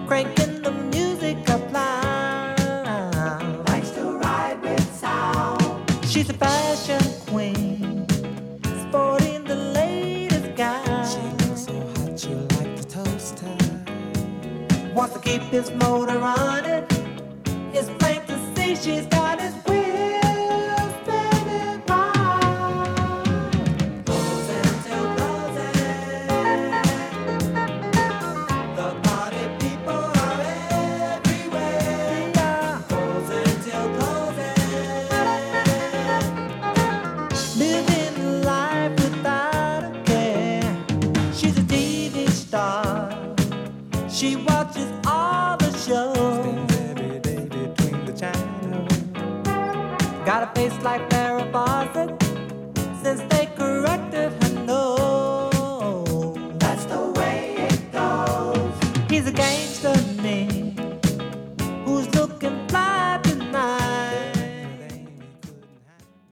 cranking the music up loud. Likes to ride with sound. She's a fashion queen, sporting the latest gown. She looks so hot, you like the toaster. Wants to keep his motor running. It's plain to see she's got his wheels spinning round. Closing till closing. The party people are everywhere. Closing till closing. Living life without a care. She's a TV star. She watches all the shows. Every day between the channels. Got a face like Farrah Fawcett since they